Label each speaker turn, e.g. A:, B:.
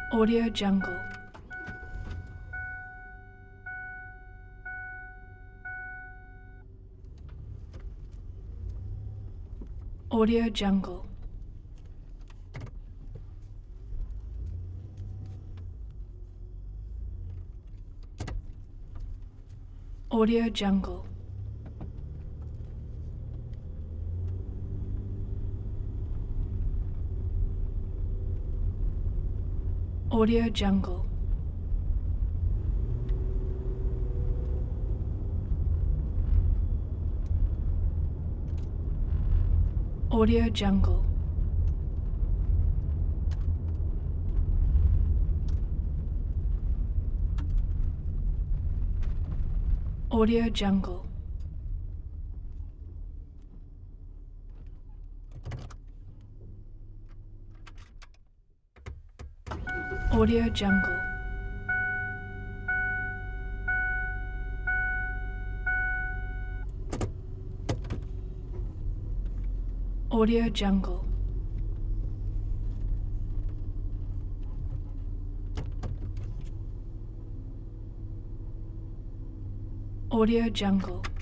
A: Audio Jungle. Audio Jungle. Audio Jungle. Audio Jungle. Audio Jungle. Audio Jungle. Audio Jungle. Audio Jungle. Audio Jungle.